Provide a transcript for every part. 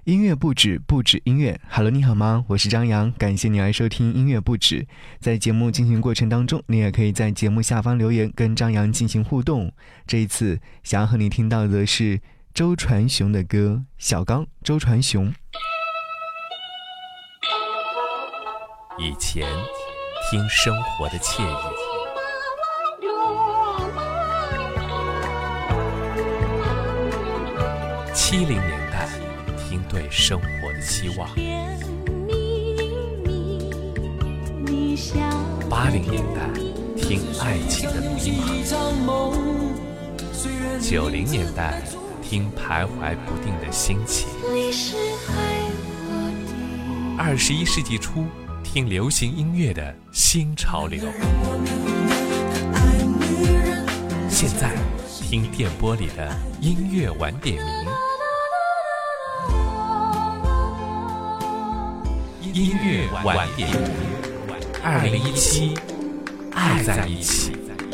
音乐不止，不止音乐。Hello， 你好吗？我是张扬，感谢你来收听音乐不止。在节目进行过程当中，你也可以在节目下方留言跟张扬进行互动。这一次想要和你听到的是周传雄的歌，小刚，周传雄。 以前听生活的惬意，70年代听对生活的期望，80年代听爱情的迷茫，90年代听徘徊不定的心情，21世纪初听流行音乐的新潮流，现在听电波里的音乐晚点名，音乐晚点名，2017爱在一起。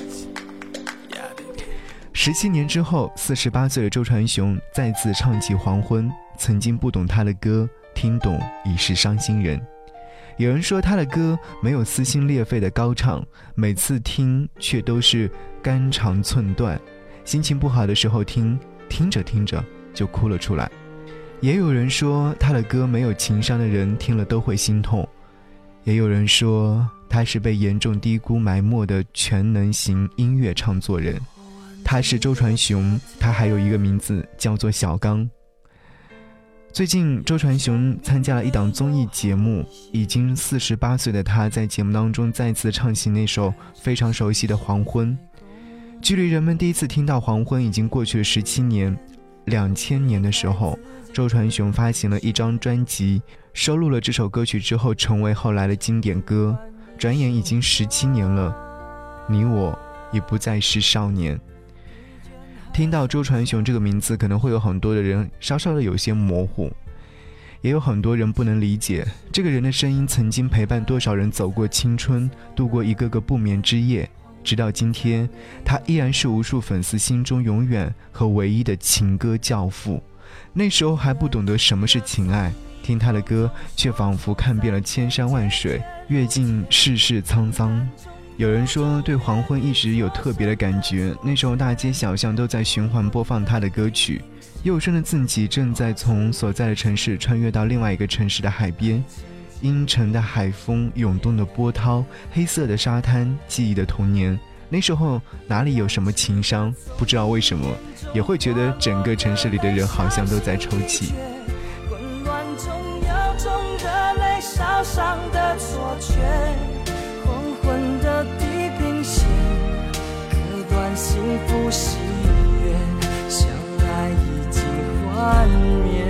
17年之后，48岁的周传雄再次唱起黄昏，曾经不懂他的歌，听懂已是伤心人。有人说他的歌没有撕心裂肺的高唱，每次听却都是肝肠寸断，心情不好的时候听着听着就哭了出来。也有人说他的歌没有情商的人听了都会心痛，也有人说他是被严重低估埋没的全能型音乐唱作人。他是周传雄，他还有一个名字叫做小刚。最近周传雄参加了一档综艺节目，已经48岁的他在节目当中再次唱起那首非常熟悉的《黄昏》。距离人们第一次听到《黄昏》已经过去了17年。2000年的时候，周传雄发行了一张专辑，收录了这首歌曲之后成为后来的经典歌。转眼已经17年了，你我已不再是少年。听到周传雄这个名字，可能会有很多的人稍稍的有些模糊，也有很多人不能理解这个人的声音曾经陪伴多少人走过青春，度过一个个不眠之夜，直到今天他依然是无数粉丝心中永远和唯一的情歌教父。那时候还不懂得什么是情爱，听他的歌却仿佛看遍了千山万水，阅尽世事沧桑。有人说对黄昏一直有特别的感觉，那时候大街小巷都在循环播放他的歌曲。幼生的自己正在从所在的城市穿越到另外一个城市的海边，阴沉的海风，涌动的波涛，黑色的沙滩，记忆的童年。那时候哪里有什么情商，不知道为什么也会觉得整个城市里的人好像都在抽泣。 混乱中有种热泪烧伤的错觉，黄昏的地平线割断幸福喜悦，相爱已经幻灭。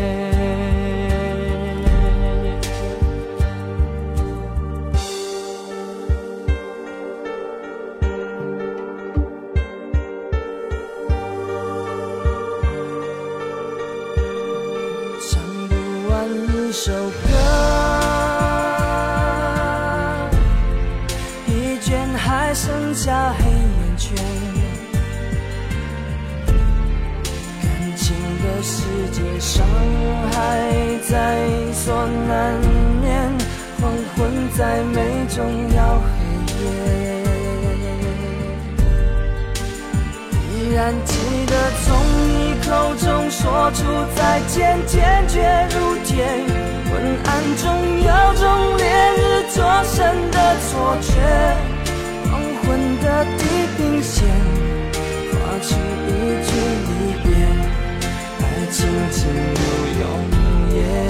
一首歌，一卷还剩下黑眼圈，感情的世界伤害在所难免，黄昏在美中要黑夜，依然记得从你口中说出再见，坚决如铁，昏暗中有种烈日灼身的错觉，黄昏的地平线划出一句离别，爱情进入永夜，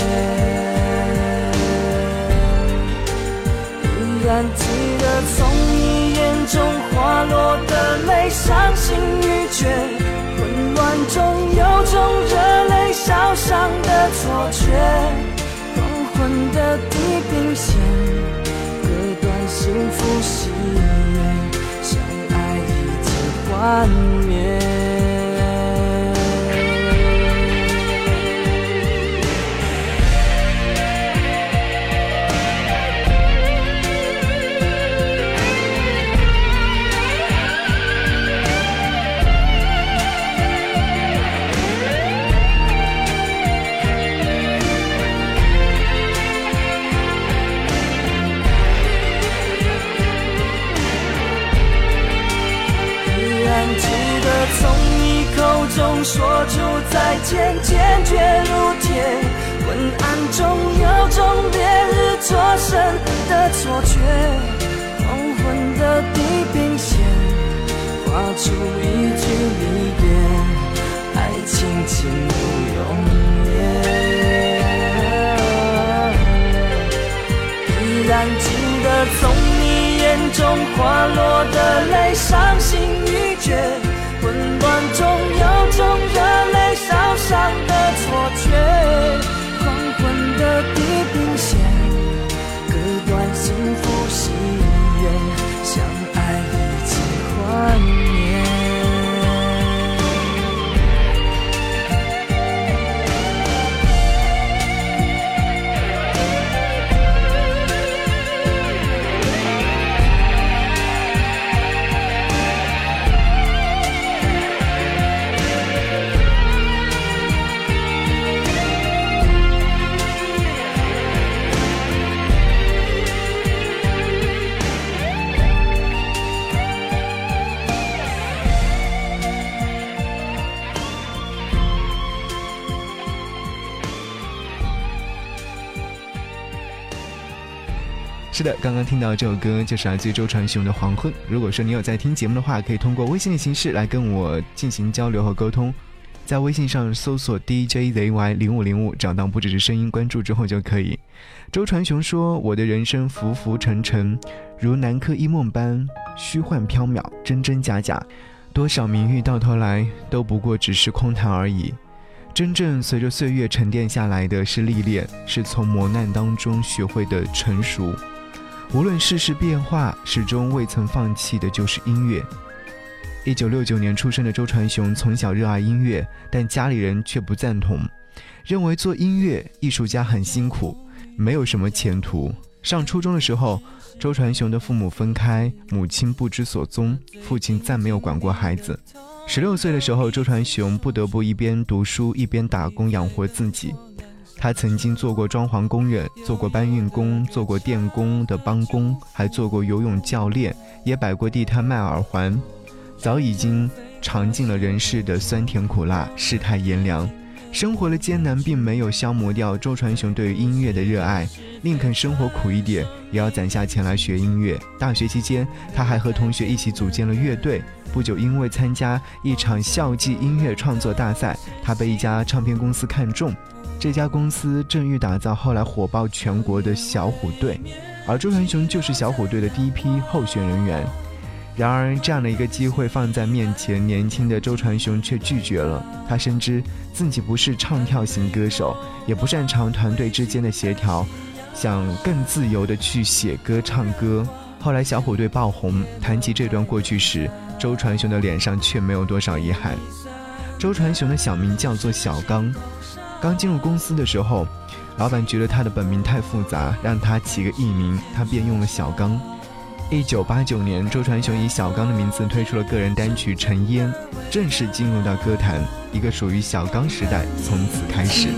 依然记得从你眼中滑落的泪，伤心欲绝，混乱中有种热泪烧伤的错觉，黄昏的地平线割断幸福喜悦，相爱已经幻灭。 昏暗中有种烈日灼身的错觉，黄昏的地平线画出一句离别，爱情进入永远。依然记得从你眼中滑落的泪，伤心欲绝，混乱中有种热泪烧伤的错觉，黄昏的地平线割断幸福喜悦，相爱一起幻灭。 是的，刚刚听到这首歌就是来自于周传雄的《黄昏》。如果说你有在听节目的话，可以通过微信的形式来跟我进行交流和沟通，在微信上搜索 DJZY0505 找到不只是声音，关注之后就可以。周传雄说，我的人生浮浮沉沉，如南柯一梦般虚幻缥缈，真真假假，多少名誉到头来都不过只是空谈而已。真正随着岁月沉淀下来的是历练，是从磨难当中学会的成熟。无论世事变化，始终未曾放弃的就是音乐。1969年出生的周传雄从小热爱音乐，但家里人却不赞同，认为做音乐艺术家很辛苦，没有什么前途。上初中的时候，周传雄的父母分开，母亲不知所踪，父亲再没有管过孩子。16岁的时候，周传雄不得不一边读书一边打工养活自己。他曾经做过装潢工人，做过搬运工，做过电工的帮工，还做过游泳教练，也摆过地摊卖耳环。早已经尝尽了人世的酸甜苦辣，世态炎凉。生活的艰难并没有消磨掉周传雄对于音乐的热爱，宁肯生活苦一点，也要攒下钱来学音乐。大学期间，他还和同学一起组建了乐队。不久，因为参加一场校际音乐创作大赛，他被一家唱片公司看中。这家公司正欲打造后来火爆全国的小虎队，而周传雄就是小虎队的第一批候选人员。然而，这样的一个机会放在面前，年轻的周传雄却拒绝了。他深知自己不是唱跳型歌手，也不擅长团队之间的协调，想更自由地去写歌唱歌。后来小虎队爆红，谈起这段过去时，周传雄的脸上却没有多少遗憾。周传雄的小名叫做小刚，刚进入公司的时候，老板觉得他的本名太复杂，让他起个艺名，他便用了小刚。1989年，周传雄以小刚的名字推出了个人单曲《尘烟》，正式进入到歌坛，一个属于小刚时代从此开始。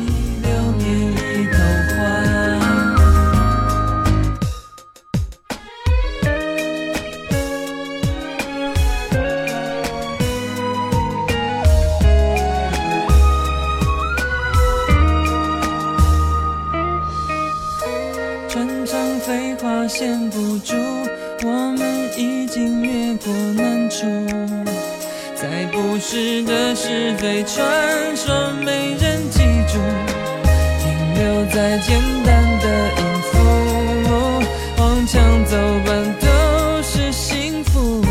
穿肠飞花陷不住，我们已经越过难处，在不实的是非传说没人记住，停留在简单的音符，往墙走伴都是幸福。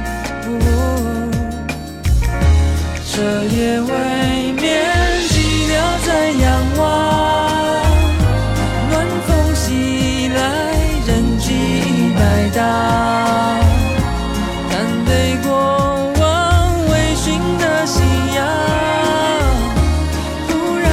这夜外面寂寥在仰望，暖风袭来，人记忆百搭，但对过往微醺的夕阳，忽然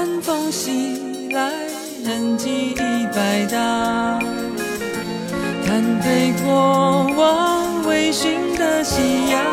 晚风袭来，人迹已百搭，看飞过往微醺的夕阳，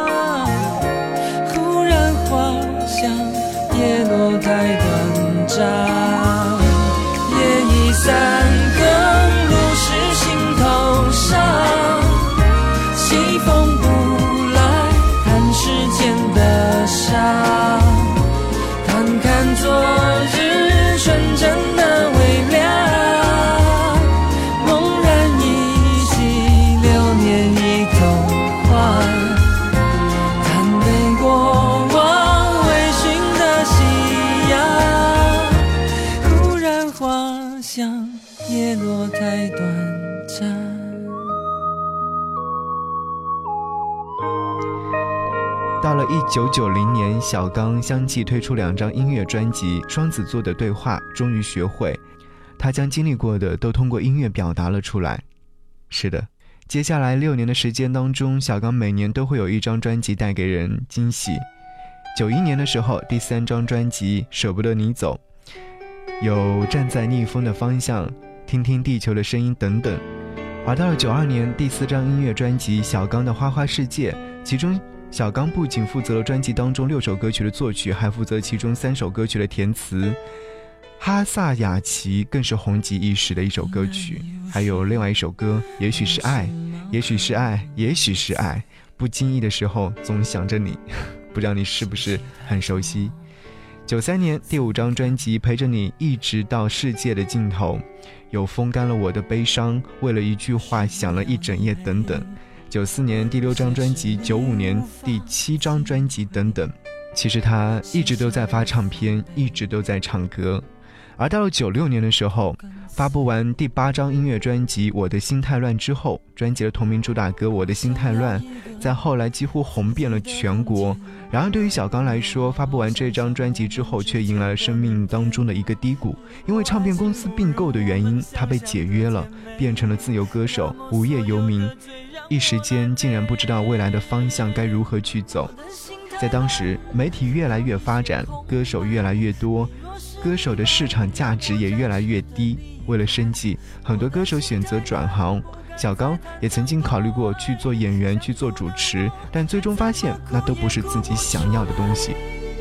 忽然花香叶落太短暂，夜已三更，露湿心头上，西风不来，看世间的伤，看看昨日纯真的微亮，猛然忆起流年已同换，看背过往微醺的夕阳，忽然花香叶落太短暂。 到了1990年，小刚相继推出2张音乐专辑《双子座的对话》终于学会，他将经历过的都通过音乐表达了出来。是的，接下来6年的时间当中，小刚每年都会有一张专辑带给人惊喜。91年的时候，第3张专辑《舍不得你走》，有站在逆风的方向，听听地球的声音等等。而到了92年，第4张音乐专辑《小刚的花花世界》，其中小刚不仅负责了专辑当中6首歌曲的作曲，还负责其中3首歌曲的填词。哈萨雅琪更是红极一时的一首歌曲，还有另外一首歌《也许是爱》，也许是爱，也许是爱，不经意的时候总想着你，不知道你是不是很熟悉。93年第5张专辑《陪着你一直到世界的尽头》，有风干了我的悲伤，为了一句话想了一整夜等等。94年第6张专辑，95年第7张专辑等等。其实他一直都在发唱片，一直都在唱歌。而到了96年的时候，发布完第8张音乐专辑《我的心太乱》之后，专辑的同名主打歌《我的心太乱》在后来几乎红遍了全国。然而对于小刚来说，发布完这张专辑之后，却迎来了生命当中的一个低谷，因为唱片公司并购的原因，他被解约了，变成了自由歌手，无业游民，一时间竟然不知道未来的方向该如何去走。在当时，媒体越来越发展，歌手越来越多，歌手的市场价值也越来越低，为了生计，很多歌手选择转行。小刚也曾经考虑过去做演员，去做主持，但最终发现那都不是自己想要的东西。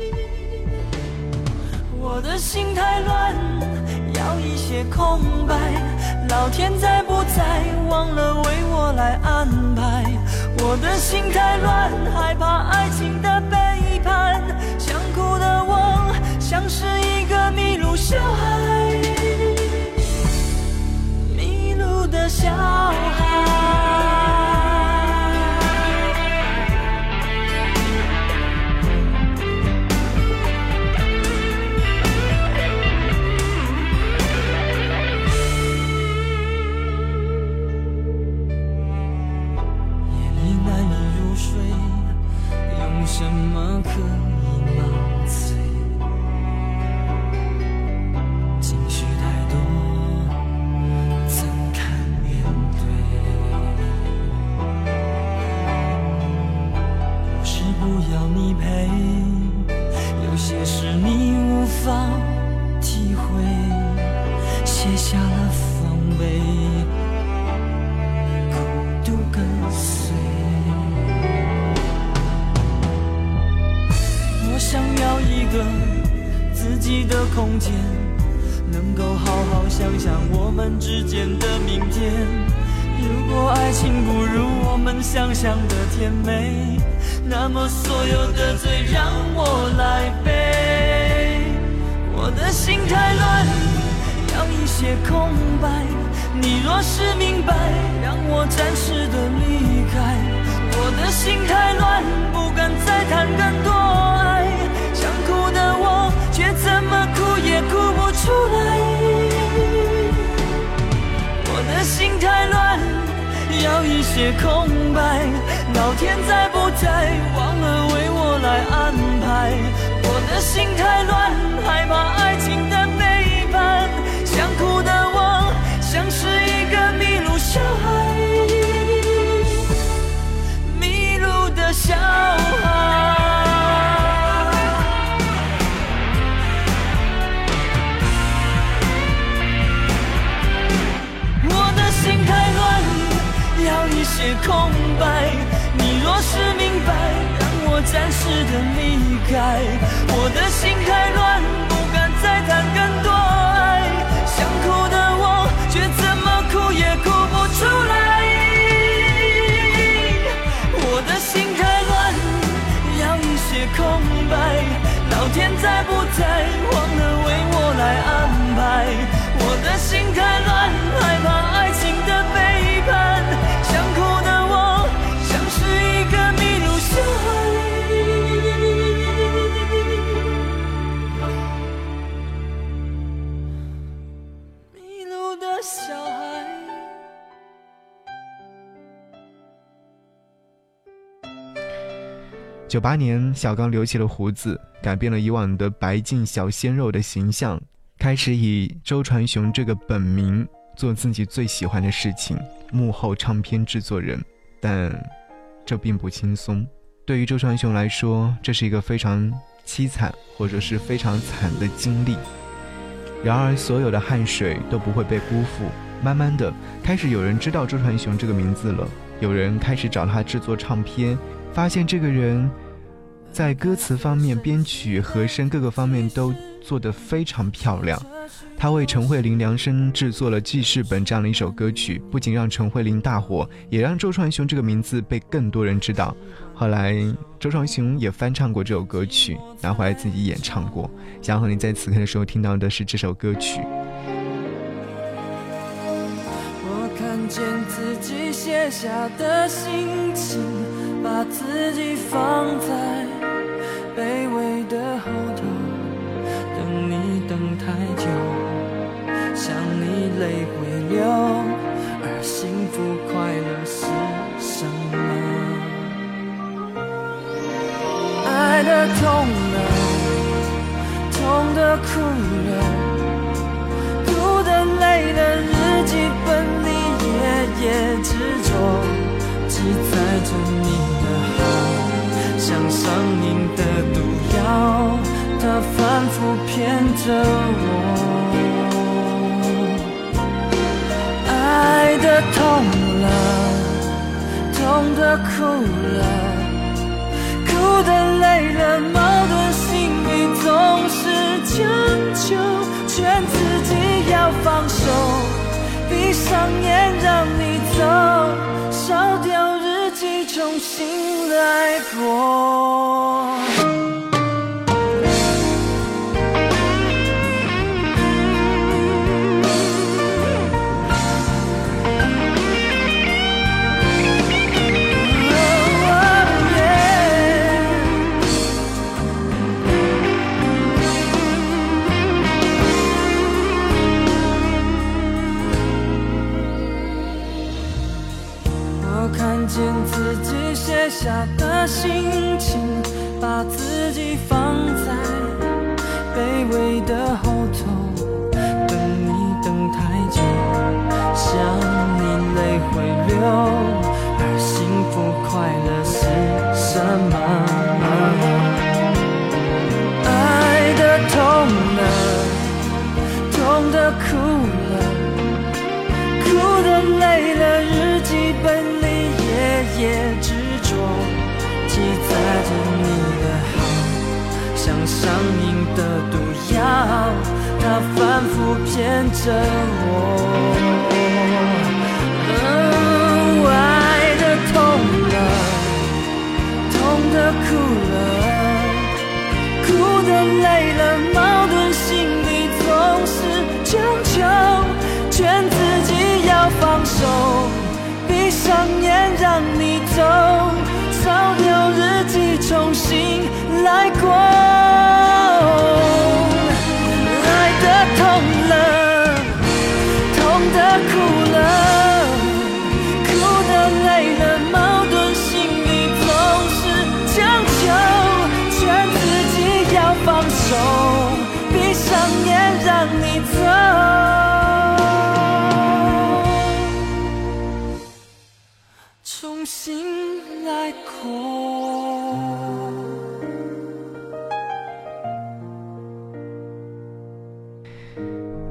我的心太乱，要一些空白，老天在不在，忘了为我来安排。我的心太乱，害怕爱情的背叛，想哭的我像是一个迷路小孩，迷路的小孩。什么可以麻醉？情绪太多，怎堪面对？不是不要你陪，有些事你无法体会，卸下了防备，孤独跟随。想要一个自己的空间，能够好好想想我们之间的明天。如果爱情不如我们想象的甜美，那么所有的罪让我来背。我的心太乱，要一些空白，你若是明白，让我暂时的离开。我的心太乱，不敢再谈更多爱，想哭的我却怎么哭也哭不出来。我的心太乱，要一些空白，老天在不在，忘了为我来安排。我的心太乱，害怕爱情的背叛，想哭的我像是一个迷路小孩，迷路的小孩。 白。你若是明白，让我暂时的离开。我的心太乱，不敢再谈更多爱。想哭的我，却怎么哭也哭不出来。我的心太乱，要一些空白。老天在不在，忘了为我来安排。我的心太乱，害怕爱情的背叛。想哭的我，像是一个迷路小孩，迷路的小孩。 98年，小刚留起了胡子，改变了以往的白净小鲜肉的形象，开始以周传雄这个本名做自己最喜欢的事情，幕后唱片制作人。但这并不轻松，对于周传雄来说，这是一个非常凄惨或者是非常惨的经历。然而所有的汗水都不会被辜负，慢慢的开始有人知道周传雄这个名字了，有人开始找他制作唱片，发现这个人在歌词方面、编曲、和声各个方面都做得非常漂亮。他为陈慧琳量身制作了《记事本》这样的一首歌曲，不仅让陈慧琳大火，也让周传雄这个名字被更多人知道。后来周传雄也翻唱过这首歌曲，拿回来自己演唱过。想和你在此刻的时候听到的是这首歌曲。 我看见自己写下的心情，把自己放在卑微的后头，等你等太久，想你泪会流，而幸福快乐是什么？爱的痛了，痛的哭了，哭的累了，日记本里夜夜执着记载着你的好，像上瘾的毒药，它反复骗着我。爱的痛了，痛的哭了，哭的累了，矛盾心里总是将就，劝自己要放手，闭上眼让你走，烧掉日记重新来过。看见自己写下的心情，把自己放在卑微的后头，等你等太久，想你泪会流，而幸福快乐是什么？爱的痛了，痛的哭了，哭的累了，日记本夜执着记载着你的好，像上瘾的毒药，它反复骗着我。爱的痛了，痛的哭了，哭的累了，矛盾心里总是将就，劝自己要放手，闭上眼让你走，烧掉日记重新来过。爱的痛了，痛的哭了，哭的累了，矛盾心里总是将就，劝自己要放手，闭上眼让你走，重新来过。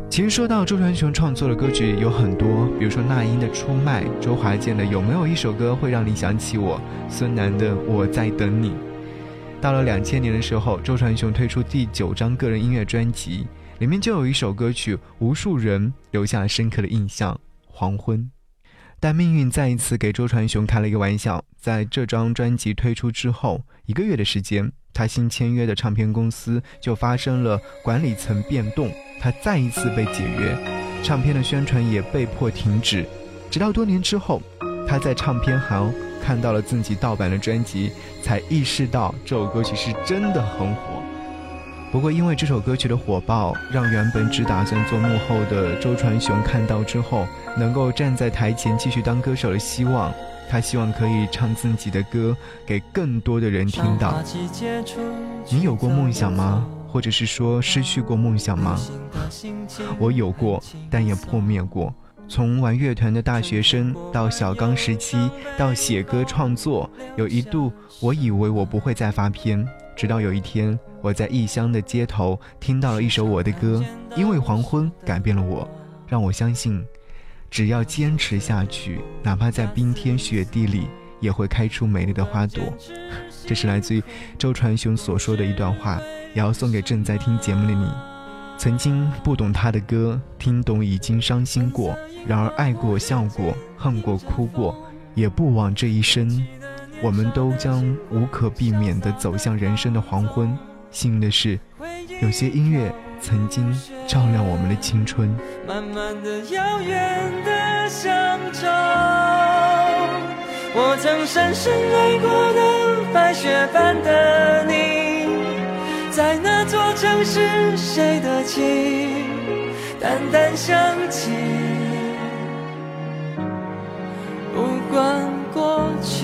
其实说到周传雄创作的歌曲有很多，比如说那英的《出卖》，周华健的《有没有一首歌会让你想起我》，孙楠的《我在等你》。到了2000年的时候，周传雄推出第9张个人音乐专辑，里面就有一首歌曲无数人留下了深刻的印象，《黄昏》。但命运再一次给周传雄开了一个玩笑，在这张专辑推出之后1个月的时间，他新签约的唱片公司就发生了管理层变动，他再一次被解约，唱片的宣传也被迫停止。直到多年之后，他在唱片行看到了自己盗版的专辑，才意识到这首歌曲是真的很火。不过因为这首歌曲的火爆，让原本只打算做幕后的周传雄看到之后，能够站在台前继续当歌手的希望。他希望可以唱自己的歌给更多的人听到。你有过梦想吗？或者是说失去过梦想吗？我有过，但也破灭过。从玩乐团的大学生到小刚时期，到写歌创作，有一度我以为我不会再发片，直到有一天我在异乡的街头听到了一首我的歌，因为黄昏改变了我，让我相信只要坚持下去，哪怕在冰天雪地里也会开出美丽的花朵。这是来自于周传雄所说的一段话，也要送给正在听节目的你。曾经不懂他的歌，听懂已经伤心过，然而爱过笑过，恨过哭过，也不枉这一生。我们都将无可避免地走向人生的黄昏。幸运的是，有些音乐曾经照亮我们的青春。 慢慢的遥远的乡愁，我曾深深爱过的白雪般的你，在那座城市谁的情淡淡想起，不管过去。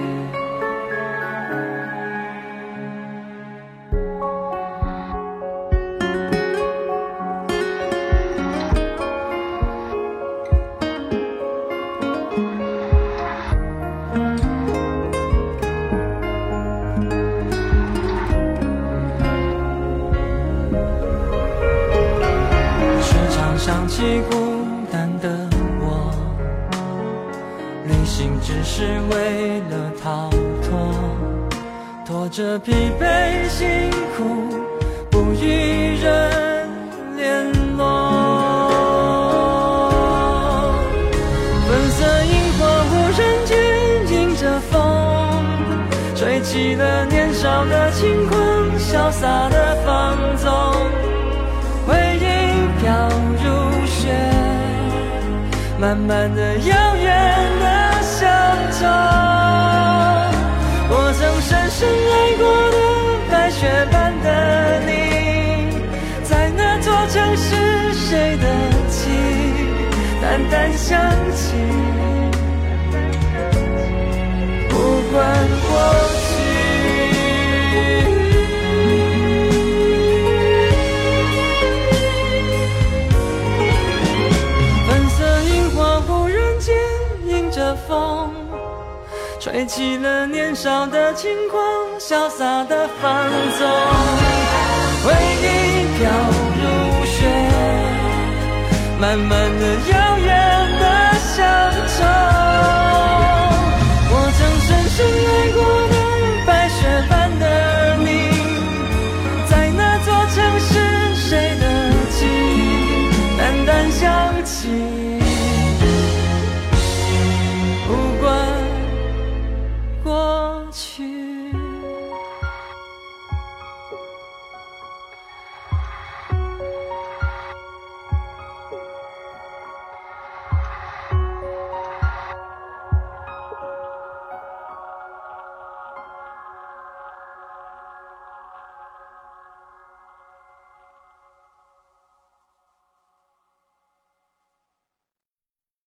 想起孤单的我，旅行只是为了逃脱，拖着疲惫辛苦，不与人联络。粉色樱花忽然间迎着风，吹起了年少的轻狂，潇洒的放纵，回忆飘如雪，慢慢的遥远的乡愁，我曾深深爱过的白雪般的你，在那座城市谁的情淡淡想起，不管过去。风吹起了年少的轻狂，潇洒的放纵，回忆飘如雪，慢慢的